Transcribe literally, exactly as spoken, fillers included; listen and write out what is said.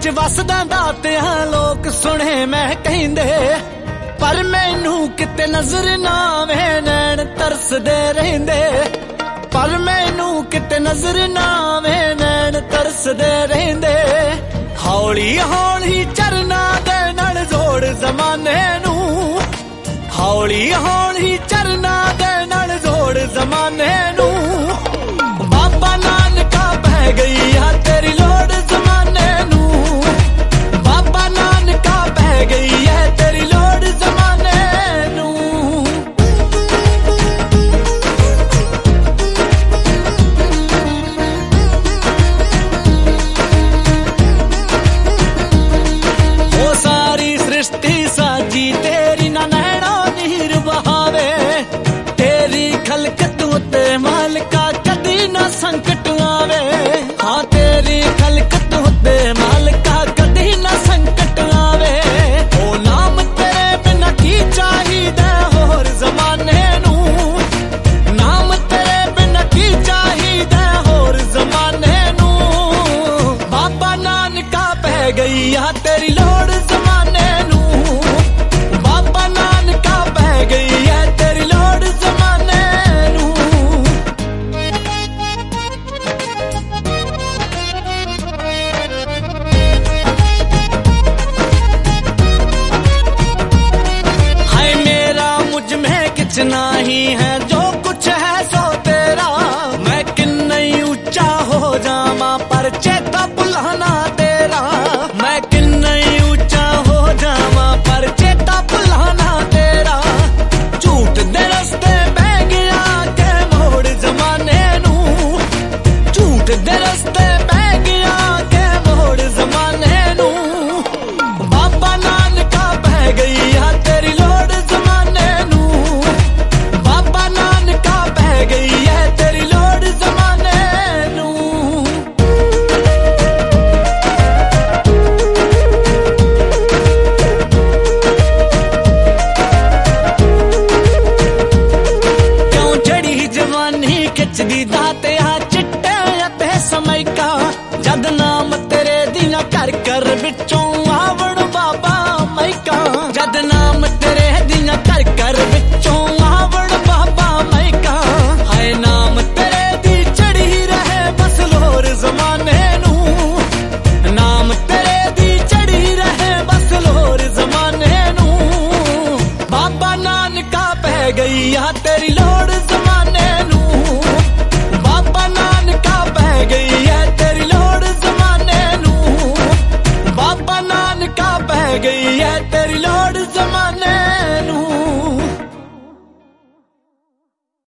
विच वसदा दातिया लोग सुने मैं कहिंदे, पर मैनू किते नजर ना आवे नैन तरसदे रहिंदे, पर मैनू किते नजर ना आवे नैन तरसदे रहिंदे। हौली हौली चरना दे नाल जोड़ जमाने नू, हौली हौली चरना दे नाल जोड़ जमाने नू। बाबा नानका बह गई है तेरी लोड़ जमाने नू, बाबा नानका बह गई है तेरी लोड़ जमाने नू। ओ सारी सृष्टि साजी तेरी ना नैना नीर बहावे, तेरी खलकत उते मालिका कदी ना संकट आवे। हाँ तेरी खलकत उते मालिका कदी ना संकट आवे। ओ नाम तेरे बिना की चाहिदा होर जमाने नू, नाम तेरे बिना की चाहिदा होर जमाने नू। बाबा नानका पै गई आ तेरी लोड़ जमाने नू, बाबा नानका पै गई है तेरी लोड़ जमाने नू। हाय मेरा मुझ में कुछ नहीं है, जो कुछ है सो तेरा। मैं किन्ना ही ऊंचा हो जावा पर चेता भुलाना तेरा, मैं किन्ना ही ऊंचा हो जावा पर चेता भुलाना तेरा। झूठ दे रस्ते बह गया के मोड़ जमाने नू, झूठ दे रस्ते बह गया के मोड़ जमाने नू। बाबा नानका बह गई है तेरी लोड़ जमाने नू, बाबा नानका बह गई है तेरी लोड़ जमाने नू। क्यों चढ़ी जवानी खिचदी दाते आ चिट्टे ते समय का, जद नाम तेरे दिया कर कर बिचों आवण बाबा मैका, जद नाम तेरे दिया कर कर बिचों आवण बाबा मैका। हाय नाम तेरे दी चढ़ी रहे बस लोर जमाने नू, नाम तेरे दी चढ़ी रहे बस लोर जमाने नू। बाबा नानका पै गई आ तेरी लोड़ जमाने नू, बाबा नानका पै गई है तेरी लोड़ जमाने नू, बाबा नानका पै गई है तेरी लोड़